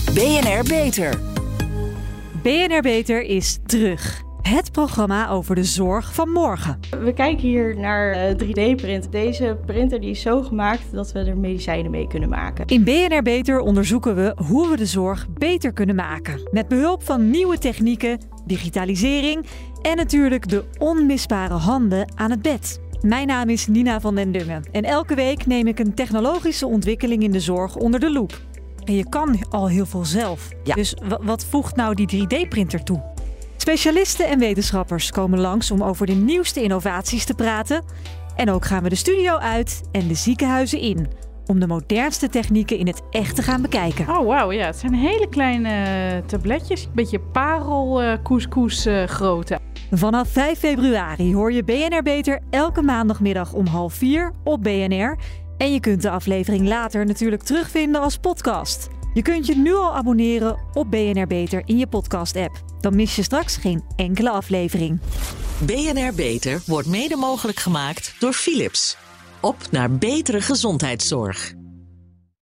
BNR Beter. BNR Beter is terug. Het programma over de zorg van morgen. We kijken hier naar 3D-print. Deze printer die is zo gemaakt dat we er medicijnen mee kunnen maken. In BNR Beter onderzoeken we hoe we de zorg beter kunnen maken. Met behulp van nieuwe technieken, digitalisering en natuurlijk de onmisbare handen aan het bed. Mijn naam is Nina van den Dungen en elke week neem ik een technologische ontwikkeling in de zorg onder de loep. En je kan al heel veel zelf. Ja. Dus wat voegt nou die 3D-printer toe? Specialisten en wetenschappers komen langs om over de nieuwste innovaties te praten. En ook gaan we de studio uit en de ziekenhuizen in om de modernste technieken in het echt te gaan bekijken. Oh wauw, ja, het zijn hele kleine tabletjes. Een beetje parelcouscous grootte. Vanaf 5 februari hoor je BNR Beter elke maandagmiddag om 3:30 op BNR. En je kunt de aflevering later natuurlijk terugvinden als podcast. Je kunt je nu al abonneren op BNR Beter in je podcast-app. Dan mis je straks geen enkele aflevering. BNR Beter wordt mede mogelijk gemaakt door Philips. Op naar betere gezondheidszorg.